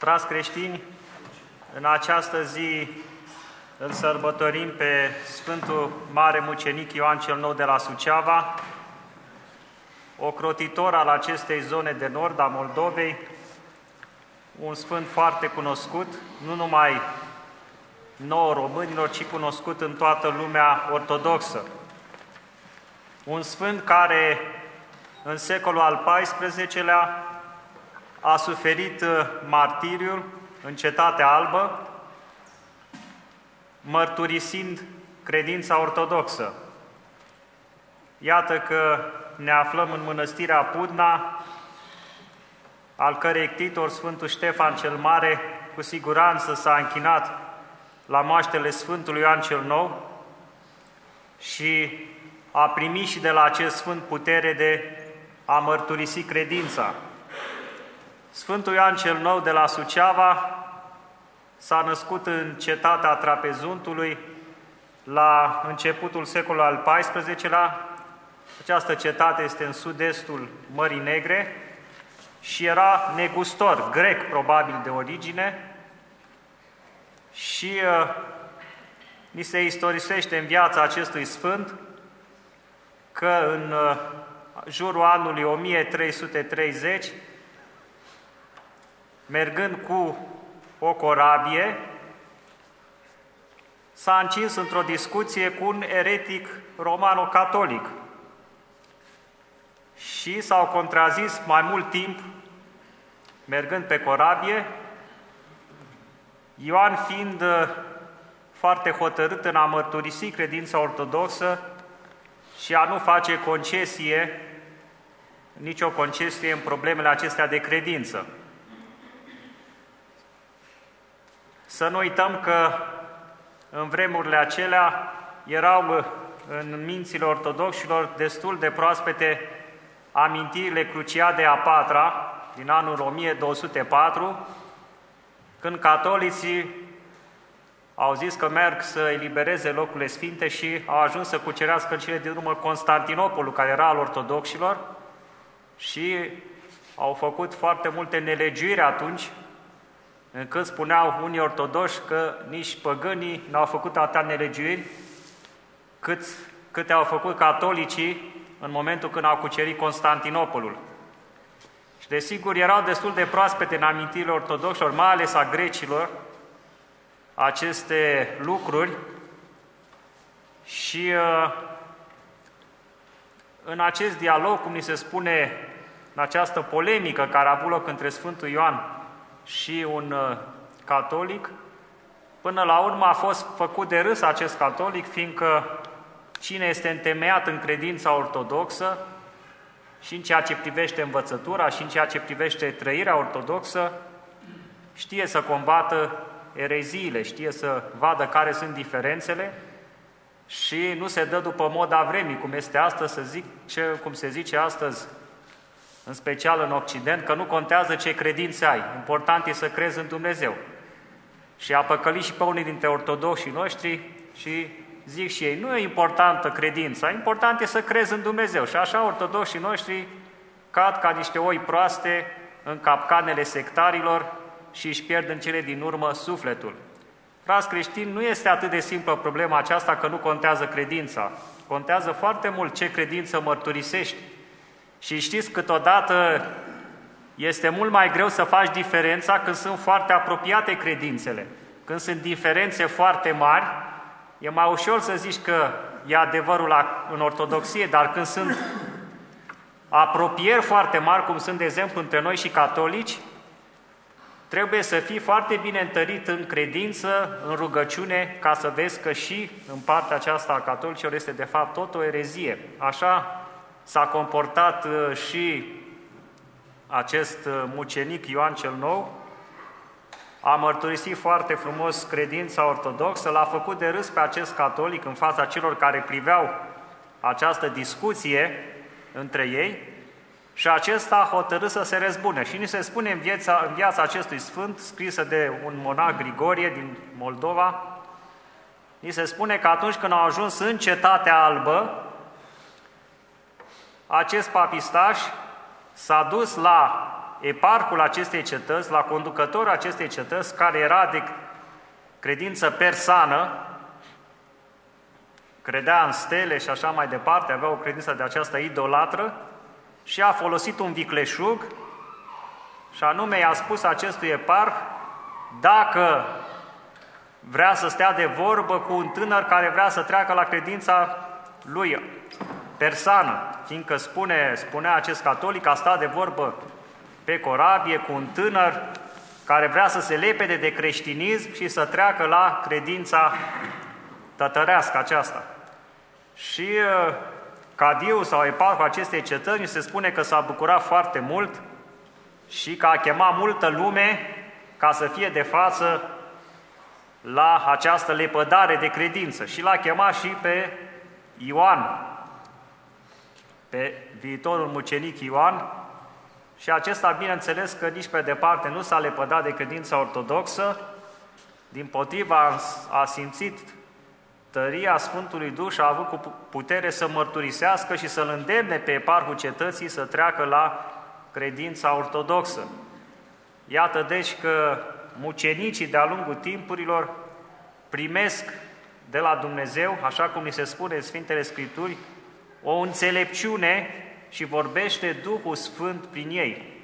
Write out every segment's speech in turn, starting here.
Frați creștini, în această zi îl sărbătorim pe Sfântul Mare Mucenic Ioan cel Nou de la Suceava, ocrotitor al acestei zone de nord a Moldovei, un sfânt foarte cunoscut, nu numai nouă românilor, ci cunoscut în toată lumea ortodoxă. Un sfânt care în secolul al XIV-lea a suferit martiriul în Cetatea Albă, mărturisind credința ortodoxă. Iată că ne aflăm în mănăstirea Pudna, al cărei ctitor, Sfântul Ștefan cel Mare, cu siguranță s-a închinat la moaștele Sfântului Ioan cel Nou și a primit și de la acest Sfânt putere de a mărturisi credința. Sfântul Ioan cel Nou de la Suceava s-a născut în cetatea Trapezuntului la începutul secolului al XIV-lea. Această cetate este în sud-estul Mării Negre și era negustor, grec probabil de origine, și ni se istorisește în viața acestui sfânt că în jurul anului 1330, mergând cu o corabie, s-a încins într-o discuție cu un eretic romano-catolic și s-au contrazis mai mult timp mergând pe corabie, Ioan fiind foarte hotărât în a mărturisi credința ortodoxă și a nu face concesie, nicio concesie în problemele acestea de credință. Să nu uităm că în vremurile acelea erau în mințile ortodoxilor destul de proaspete amintirile Cruciadei a patra din anul 1204, când catolicii au zis că merg să elibereze locurile sfinte și au ajuns să cucerească în cele din urmă Constantinopolul, care era al ortodoxilor, și au făcut foarte multe nelegiuiri atunci, încât spuneau unii ortodoxi că nici păgânii n-au făcut atâtea nelegiuiri câte au făcut catolicii în momentul când au cucerit Constantinopolul. Și desigur erau destul de proaspete în amintirile ortodoxilor, mai ales a grecilor, aceste lucruri și în acest dialog, cum ni se spune, în această polemică care a avut loc între Sfântul Ioan și un catolic, până la urmă a fost făcut de râs acest catolic, fiindcă cine este întemeiat în credința ortodoxă și în ceea ce privește învățătura și în ceea ce privește trăirea ortodoxă, știe să combată ereziile, știe să vadă care sunt diferențele și nu se dă după moda vremii, cum este astăzi, cum se zice astăzi, în special în Occident, că nu contează ce credințe ai, important e să crezi în Dumnezeu. Și a păcălit și pe unii dintre ortodoxii noștri și zic și ei, nu e importantă credința, important e să crezi în Dumnezeu. Și așa ortodoxii noștri cad ca niște oi proaste în capcanele sectarilor și își pierd în cele din urmă sufletul. Frați creștini, nu este atât de simplă problema aceasta că nu contează credința. Contează foarte mult ce credință mărturisești. Și știți, câteodată este mult mai greu să faci diferența când sunt foarte apropiate credințele. Când sunt diferențe foarte mari, e mai ușor să zici că e adevărul în ortodoxie, dar când sunt apropieri foarte mari, cum sunt, de exemplu, între noi și catolici, trebuie să fii foarte bine întărit în credință, în rugăciune, ca să vezi că și în partea aceasta a catolicilor este de fapt tot o erezie. Așa s-a comportat și acest mucenic Ioan cel Nou, a mărturisit foarte frumos credința ortodoxă, l-a făcut de râs pe acest catolic în fața celor care priveau această discuție între ei și acesta a hotărât să se răzbune. Și ni se spune în viața acestui sfânt, scrisă de un monah Grigorie din Moldova, ni se spune că atunci când au ajuns în Cetatea Albă, acest papistaș s-a dus la eparhul acestei cetăți, la conducătorul acestei cetăți, care era de credință persană, credea în stele și așa mai departe, avea o credință de această idolatră și a folosit un vicleșug și anume i-a spus acestui eparh dacă vrea să stea de vorbă cu un tânăr care vrea să treacă la credința lui persană, fiindcă spunea acest catolic, a stat de vorbă pe corabie cu un tânăr care vrea să se lepede de creștinism și să treacă la credința tătărească aceasta. Și cadiul sau eparhul acestei cetăți se spune că s-a bucurat foarte mult și că a chemat multă lume ca să fie de față la această lepădare de credință. Și l-a chemat și pe Ioan, pe viitorul mucenic Ioan, și acesta, bineînțeles că nici pe departe nu s-a lepădat de credința ortodoxă, dimpotrivă a simțit tăria Sfântului Duh și a avut cu putere să mărturisească și să-l îndemne pe eparhul cetății să treacă la credința ortodoxă. Iată deci că mucenicii de-a lungul timpurilor primesc de la Dumnezeu, așa cum ni se spune în Sfintele Scripturi, o înțelepciune și vorbește Duhul Sfânt prin ei.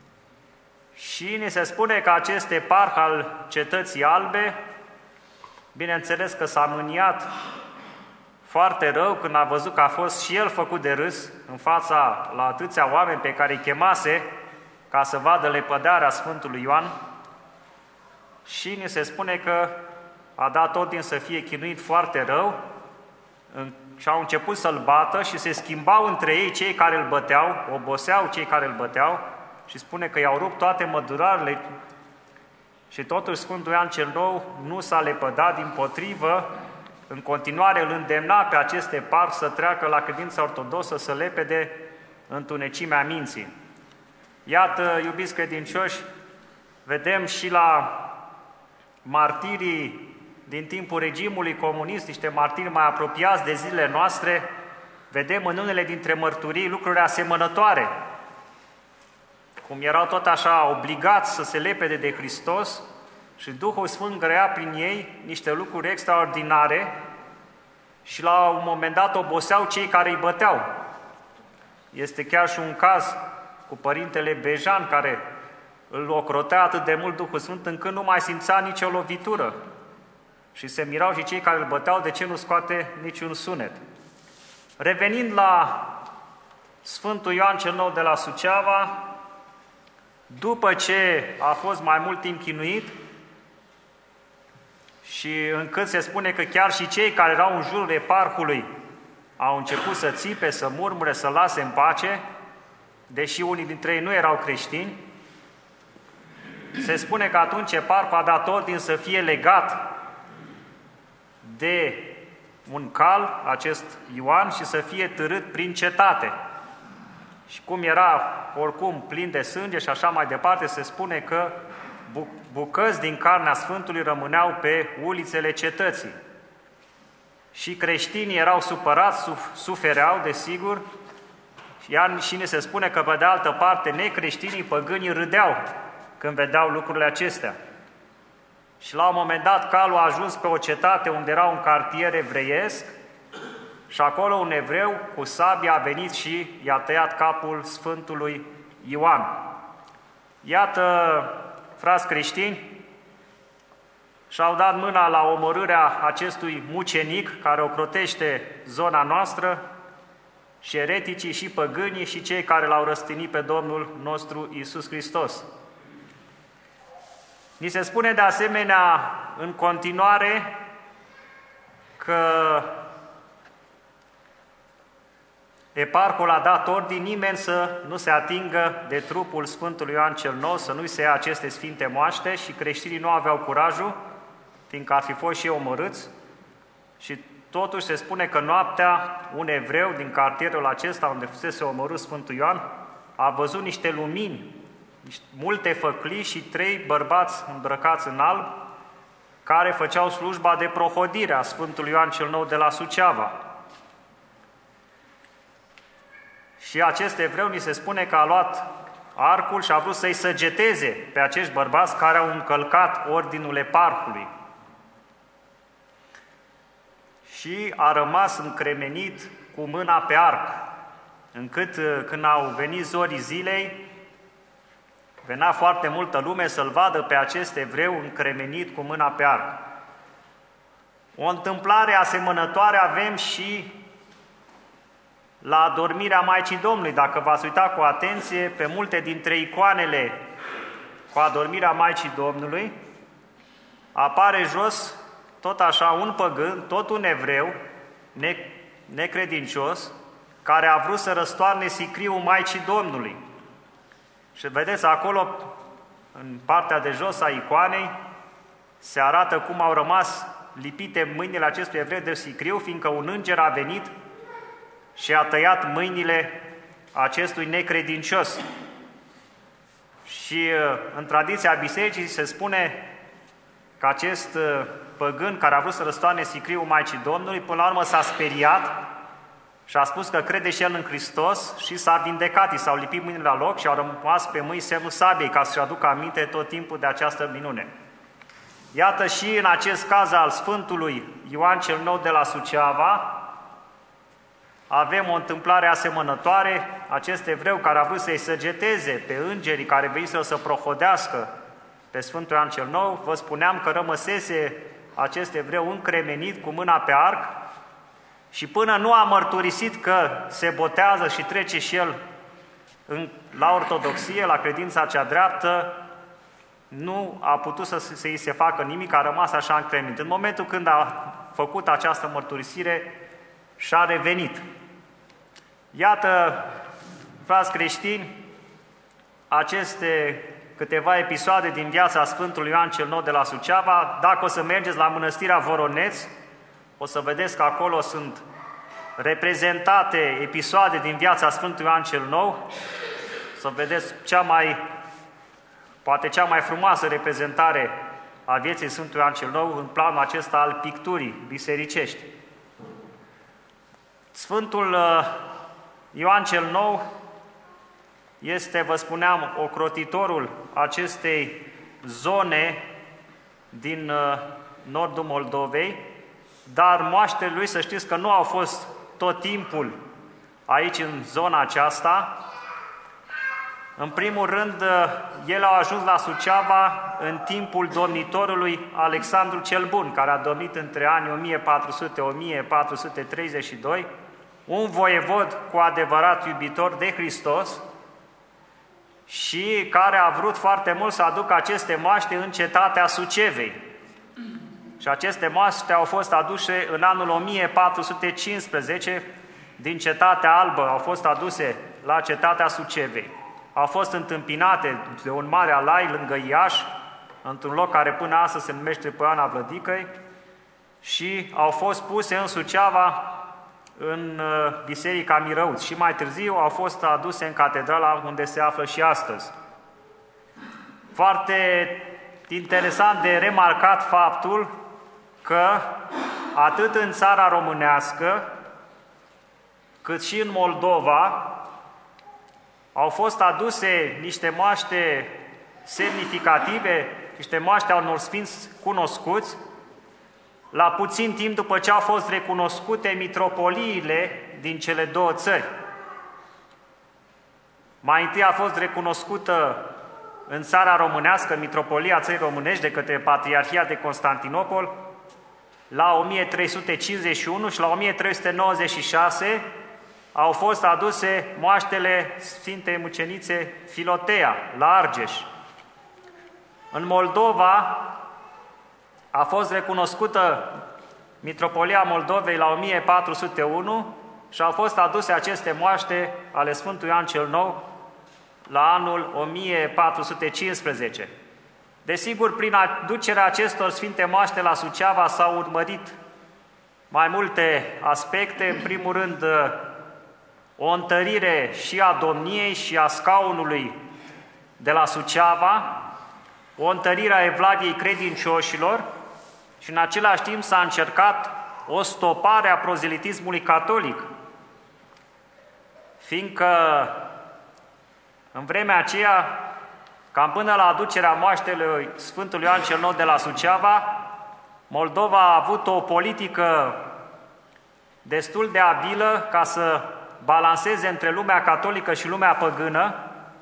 Și ni se spune că acest eparh al cetății albe, bineînțeles că s-a mâniat foarte rău când a văzut că a fost și el făcut de râs în fața la atâția oameni pe care îi chemase ca să vadă lepădarea Sfântului Ioan, și ni se spune că a dat ordin să fie chinuit foarte rău și au început să-l bată și se schimbau între ei cei care îl băteau, oboseau cei care îl băteau și spune că i-au rupt toate mădurarele și totuși Sfântul Ioan cel Nou nu s-a lepădat, dimpotrivă, în continuare îl îndemna pe acest eparh să treacă la credința ortodoxă, să lepede întunecimea minții. Iată, iubiți credincioși, vedem și la martirii din timpul regimului comunist, niște martiri mai apropiați de zilele noastre, vedem în unele dintre mărturii lucruri asemănătoare, cum erau tot așa obligați să se lepede de Hristos și Duhul Sfânt grăia prin ei niște lucruri extraordinare și la un moment dat oboseau cei care îi băteau. Este chiar și un caz cu părintele Bejan, care îl ocrotea atât de mult Duhul Sfânt încât nu mai simțea nicio lovitură. Și se mirau și cei care îl băteau de ce nu scoate niciun sunet. Revenind la Sfântul Ioan cel Nou de la Suceava, după ce a fost mai mult timp chinuit și încât se spune că chiar și cei care erau în jurul eparhului au început să țipe, să murmure, să lase în pace, deși unii dintre ei nu erau creștini, se spune că atunci eparhul a dat ordin să fie legat de un cal, acest Ioan, și să fie târât prin cetate. Și cum era oricum plin de sânge și așa mai departe, se spune că bucăți din carnea Sfântului rămâneau pe ulițele cetății. Și creștinii erau supărați, sufereau, desigur, și ne se spune că, pe de altă parte, necreștinii păgânii râdeau când vedeau lucrurile acestea. Și la un moment dat calul a ajuns pe o cetate unde era un cartier evreiesc și acolo un evreu cu sabia a venit și i-a tăiat capul Sfântului Ioan. Iată, frați creștini, și-au dat mâna la omorârea acestui mucenic care ocrotește zona noastră, și ereticii, și păgânii, și cei care l-au răstignit pe Domnul nostru Iisus Hristos. Ni se spune de asemenea în continuare că eparhul a dat ordin nimeni să nu se atingă de trupul Sfântului Ioan cel Nou, să nu-i se ia aceste sfinte moaște, și creștinii nu aveau curajul, fiindcă ar fi fost și ei omorâți. Și totuși se spune că noaptea un evreu din cartierul acesta unde fusese omorât Sfântul Ioan a văzut niște lumini, multe făclii și 3 bărbați îmbrăcați în alb care făceau slujba de prohodire a Sfântului Ioan cel Nou de la Suceava. Și acest evreu ni se spune că arcul și a vrut să-i săgeteze pe acești bărbați care au încălcat ordinul eparhului. Și a rămas încremenit cu mâna pe arc, încât când au venit zorii zilei, venea foarte multă lume să-l vadă pe acest evreu încremenit cu mâna pe arc. O întâmplare asemănătoare avem și la adormirea Maicii Domnului. Dacă v-ați uitat cu atenție, pe multe dintre icoanele cu adormirea Maicii Domnului, apare jos tot așa un păgân, tot un evreu necredincios, care a vrut să răstoarne sicriul Maicii Domnului. Și vedeți acolo, în partea de jos a icoanei, se arată cum au rămas lipite mâinile acestui evreu de sicriu, fiindcă un înger a venit și a tăiat mâinile acestui necredincios. Și în tradiția bisericii se spune că acest păgân care a vrut să răstoarne sicriul Maicii Domnului, până la urmă s-a speriat și a spus că crede și el în Hristos și s-a vindecat, i s-au lipit mâinile la loc și au rămas pe mâini semnul sabiei, ca să-și aducă aminte tot timpul de această minune. Iată și în acest caz al Sfântului Ioan cel Nou de la Suceava, avem o întâmplare asemănătoare, acest evreu care a vrut să-i săgeteze pe îngerii care veniseră să prohodească pe Sfântul Ioan cel Nou, vă spuneam că rămăsese acest evreu încremenit cu mâna pe arc și până nu a mărturisit că se botează și trece și el la ortodoxie, la credința cea dreaptă, nu a putut să îi se facă nimic, a rămas așa încremenit. În momentul când a făcut această mărturisire, și-a revenit. Iată, frați creștini, aceste câteva episoade din viața Sfântului Ioan cel Nou de la Suceava. Dacă o să mergeți la Mănăstirea Voroneț, o să vedeți că acolo sunt reprezentate episoade din viața Sfântului Ioan cel Nou. Să vedeți poate cea mai frumoasă reprezentare a vieții Sfântului Ioan cel Nou în planul acesta al picturii bisericești. Sfântul Ioan cel Nou este, vă spuneam, ocrotitorul acestei zone din nordul Moldovei, dar moaștele lui, să știți că nu au fost tot timpul aici în zona aceasta. În primul rând, ele au ajuns la Suceava în timpul domnitorului Alexandru cel Bun, care a domnit între anii 1400-1432, un voievod cu adevărat iubitor de Hristos și care a vrut foarte mult să aducă aceste moaște în cetatea Sucevei. Și aceste moaște au fost aduse în anul 1415 din Cetatea Albă, au fost aduse la cetatea Sucevei. Au fost întâmpinate de un mare alai lângă Iași, într-un loc care până astăzi se numește Poiana Vlădicăi, și au fost puse în Suceava în Biserica Mirăuț și mai târziu au fost aduse în catedrala unde se află și astăzi. Foarte interesant de remarcat faptul că atât în țara românească, cât și în Moldova, au fost aduse niște moaște semnificative, niște moaște al unor sfinți cunoscuți, la puțin timp după ce au fost recunoscute mitropoliile din cele două țări. Mai întâi a fost recunoscută în țara românească, mitropolia țării românești, de către Patriarhia de Constantinopol, la 1351 și la 1396 au fost aduse moaștele Sfintei Mucenițe Filotea, la Argeș. În Moldova a fost recunoscută Mitropolia Moldovei la 1401 și au fost aduse aceste moaște ale Sfântului Ioan cel Nou la anul 1415. Desigur, prin aducerea acestor sfinte moaște la Suceava s-au urmărit mai multe aspecte. În primul rând, o întărire și a domniei și a scaunului de la Suceava, o întărire a evlaviei credincioșilor și în același timp s-a încercat o stopare a prozelitismului catolic, fiindcă În vremea aceea, cam până la aducerea moaștelui Sfântului Ioan cel Nou de la Suceava, Moldova a avut o politică destul de abilă ca să balanceze între lumea catolică și lumea păgână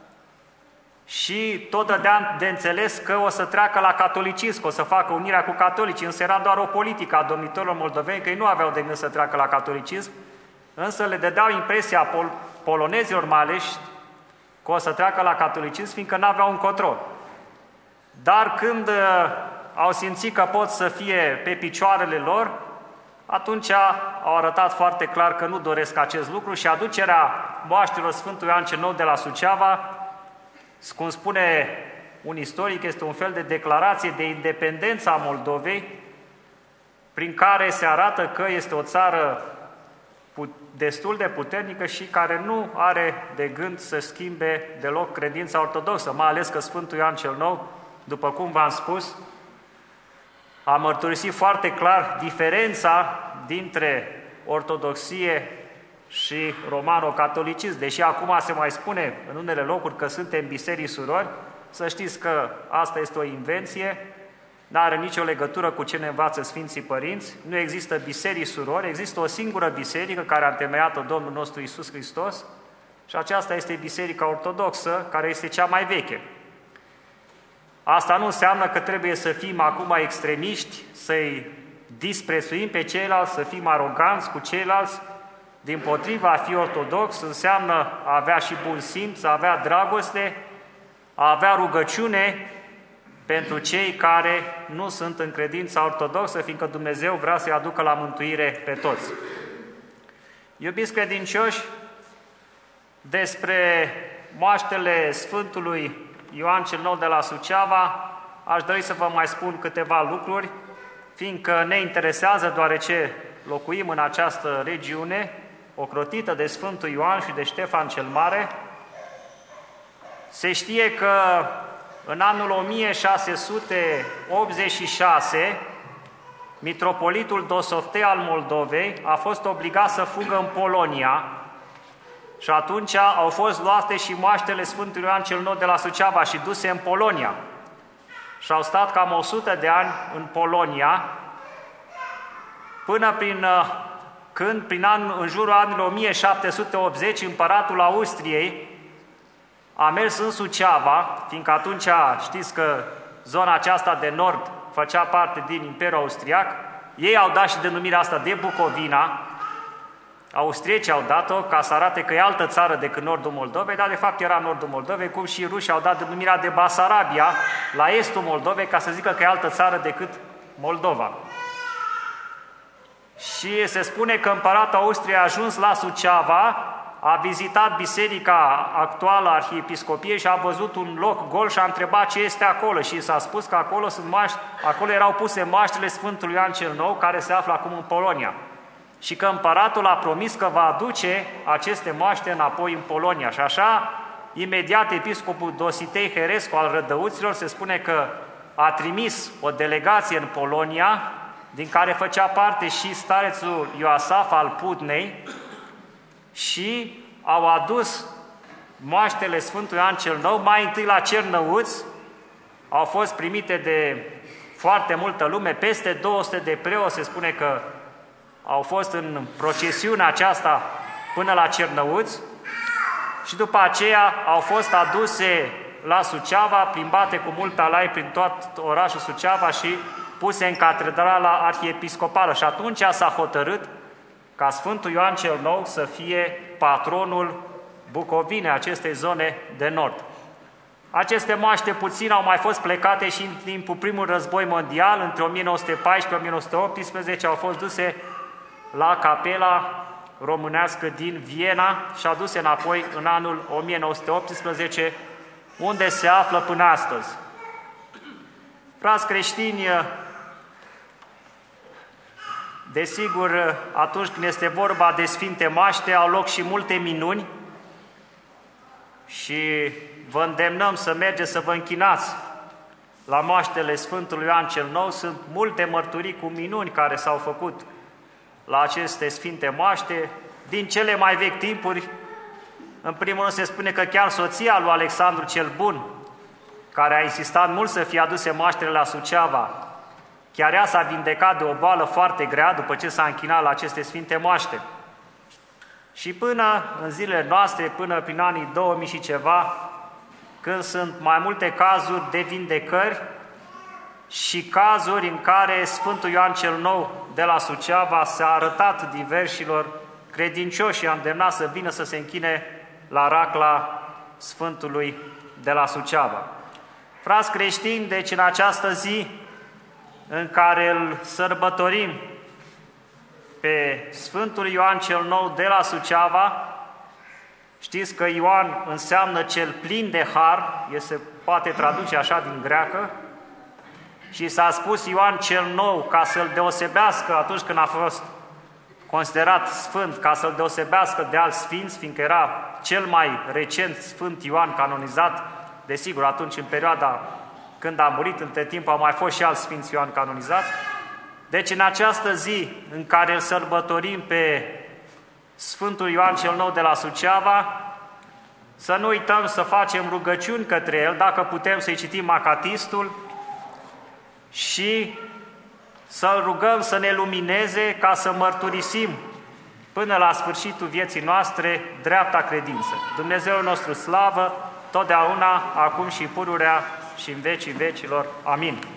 și tot dădea de înțeles că o să treacă la catolicism, că o să facă unirea cu catolicii, însă era doar o politică a domnitorilor moldoveni, că ei nu aveau de gând să treacă la catolicism, însă le dădeau impresia polonezilor mai ales că o să treacă la catolicism, fiindcă n-aveau un control. Dar când au simțit că pot să fie pe picioarele lor, atunci au arătat foarte clar că nu doresc acest lucru și aducerea moaștelor Sfântului Ioan cel Nou de la Suceava, cum spune un istoric, este un fel de declarație de independență a Moldovei, prin care se arată că este o țară destul de puternică și care nu are de gând să schimbe deloc credința ortodoxă, mai ales că Sfântul Ioan cel Nou, după cum v-am spus, a mărturisit foarte clar diferența dintre ortodoxie și romano-catolicism. Deși acum se mai spune în unele locuri că suntem biserici surori, să știți că asta este o invenție, nu are nicio legătură cu ce ne învață Sfinții Părinți, nu există biserici surori, există o singură biserică care a întemeiat-o Domnul nostru Iisus Hristos și aceasta este Biserica Ortodoxă, care este cea mai veche. Asta nu înseamnă că trebuie să fim acum extremiști, să-i disprețuim pe ceilalți, să fim aroganți cu ceilalți. Dimpotrivă, a fi ortodox înseamnă a avea și bun simț, a avea dragoste, a avea rugăciune pentru cei care nu sunt în credința ortodoxă, fiindcă Dumnezeu vrea să-i aducă la mântuire pe toți. Iubiți credincioși, despre moaștele Sfântului Ioan cel Nou de la Suceava, aș dori să vă mai spun câteva lucruri, fiindcă ne interesează, deoarece locuim în această regiune, ocrotită de Sfântul Ioan și de Ștefan cel Mare. Se știe că în anul 1686, mitropolitul Dosoftei al Moldovei a fost obligat să fugă în Polonia și atunci au fost luate și moaștele Sfântului Ioan cel Nou de la Suceava și duse în Polonia. Și au stat cam 100 de ani în Polonia, până în jurul anului 1780, împăratul Austriei a mers în Suceava, fiindcă atunci știți că zona aceasta de nord făcea parte din Imperiul Austriac, ei au dat și denumirea asta de Bucovina, austriecii au dat-o ca să arate că e altă țară decât nordul Moldovei, dar de fapt era nordul Moldovei, cum și rușii au dat denumirea de Basarabia la estul Moldovei, ca să zică că e altă țară decât Moldova. Și se spune că împăratul Austriei a ajuns la Suceava, a vizitat biserica actuală arhiepiscopiei și a văzut un loc gol și a întrebat ce este acolo și s-a spus că acolo erau puse moaștele Sfântului Ioan cel Nou, care se află acum în Polonia. Și că împăratul a promis că va aduce aceste moaște înapoi în Polonia. Și așa, imediat, episcopul Dositei Herescu al Rădăuților se spune că a trimis o delegație în Polonia, din care făcea parte și starețul Ioasaf al Pudnei, și au adus moaștele Sfântului Ioan cel Nou, mai întâi la Cernăuți, au fost primite de foarte multă lume, peste 200 de preoți, se spune că au fost în procesiunea aceasta până la Cernăuți și după aceea au fost aduse la Suceava, plimbate cu mult alai prin tot orașul Suceava și puse în catedrala arhiepiscopală. Și atunci s-a hotărât ca Sfântul Ioan cel Nou să fie patronul Bucovinei, acestei zone de nord. Aceste moaște puțin au mai fost plecate și în timpul primului război mondial, între 1914-1918, au fost duse la capela românească din Viena și aduse înapoi în anul 1918, unde se află până astăzi. Frați creștini, desigur, atunci când este vorba de Sfinte Moaște, au loc și multe minuni și vă îndemnăm să mergeți să vă închinați la moaștele Sfântului Ioan cel Nou. Sunt multe mărturii cu minuni care s-au făcut la aceste Sfinte Moaște. Din cele mai vechi timpuri În primul rând se spune că chiar soția lui Alexandru cel Bun, care a insistat mult să fie aduse moaștele la Suceava, chiar ea s-a vindecat de o boală foarte grea după ce s-a închinat la aceste sfinte moaște. Și până în zilele noastre, până prin anii 2000 și ceva, când sunt mai multe cazuri de vindecări și cazuri în care Sfântul Ioan cel Nou de la Suceava s-a arătat diversilor credincioși și a îndemnat să vină să se închine la racla Sfântului de la Suceava. Frați creștini, deci în această zi în care îl sărbătorim pe Sfântul Ioan cel Nou de la Suceava, știți că Ioan înseamnă cel plin de har, se poate traduce așa din greacă, și s-a spus Ioan cel Nou ca să-l deosebească atunci când a fost considerat sfânt, ca să-l deosebească de alți sfinți, fiindcă era cel mai recent Sfânt Ioan canonizat. Desigur, atunci, în perioada când a murit, între timp au mai fost și alți Sfinți Ioan canonizați. Deci, în această zi în care îl sărbătorim pe Sfântul Ioan cel Nou de la Suceava, să nu uităm să facem rugăciuni către el, dacă putem să-i citim acatistul și să-l rugăm să ne lumineze ca să mărturisim până la sfârșitul vieții noastre dreapta credință. Dumnezeul nostru slavă, totdeauna, acum și pururea și în vecii vecilor. Amin.